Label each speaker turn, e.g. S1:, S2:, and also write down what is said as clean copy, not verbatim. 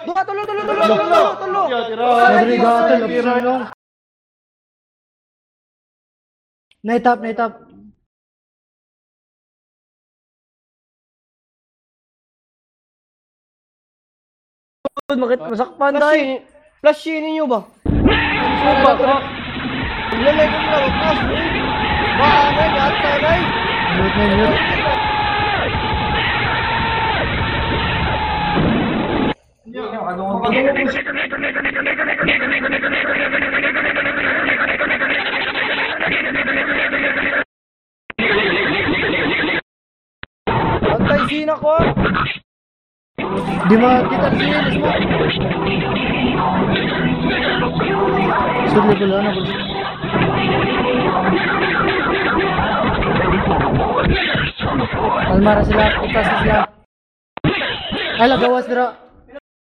S1: Tulo.
S2: Naitap. Bakit masakpan dahil?
S1: Flash ninyo ba? Ano ba? Lalay ko na flash. Bakit? Atay.
S2: Mute.
S1: Antay sina ko.
S2: Di makita sila mo. Sudli pala na po. Almara sila, kita sila. Ay, lagawas dira.